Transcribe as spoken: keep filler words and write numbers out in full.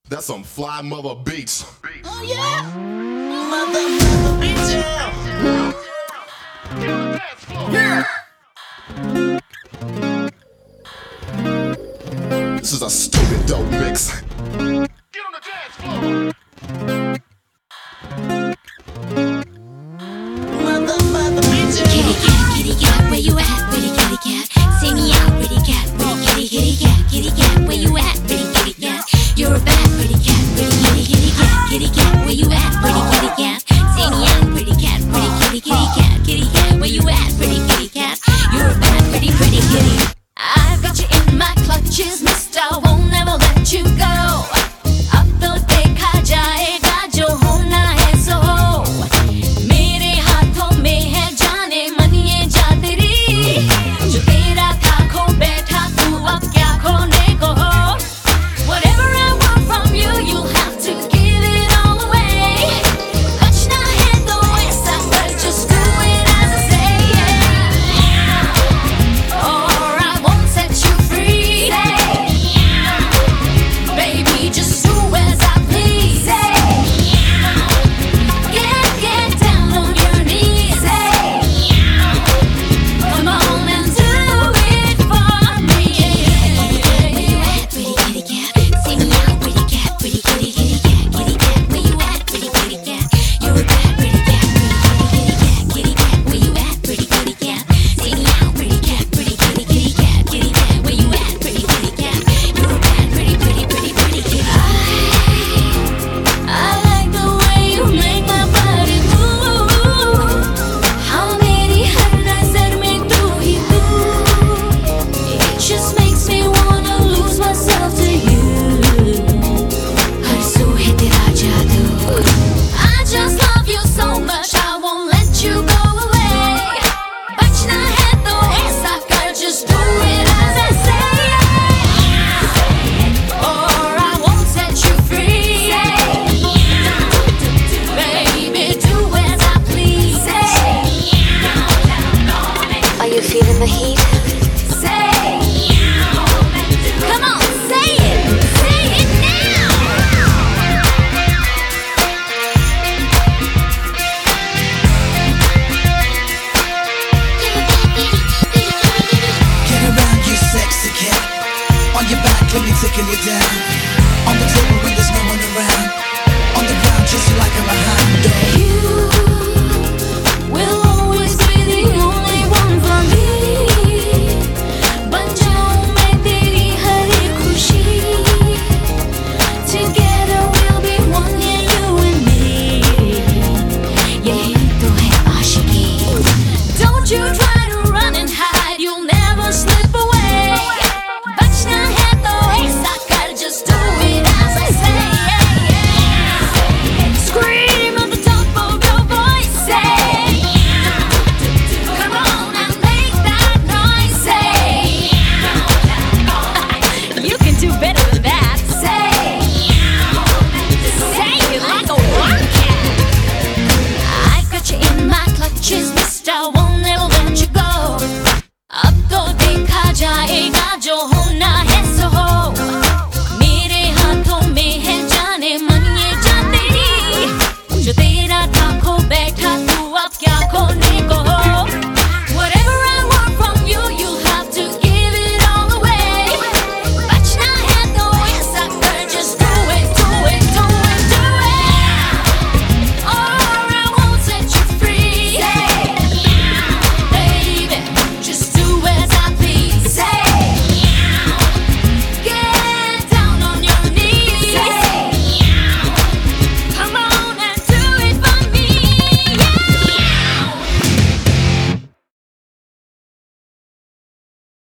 That's some fly mother beats. Oh yeah, mother mother beats, yeah. This is a stupid dope mix. Get on the dance floor. Mother mother beats, yeah. Kitty cat, kitty cat, where you at? Pretty kitty cat, see me out, pretty cat, pretty kitty, kitty cat, kitty cat, where you at? Pretty kitty cat, you're a bad pretty cat, pretty kitty, kitty cat, kitty cat, where you at? Pretty kitty cat, see me out, pretty cat, pretty kitty, kitty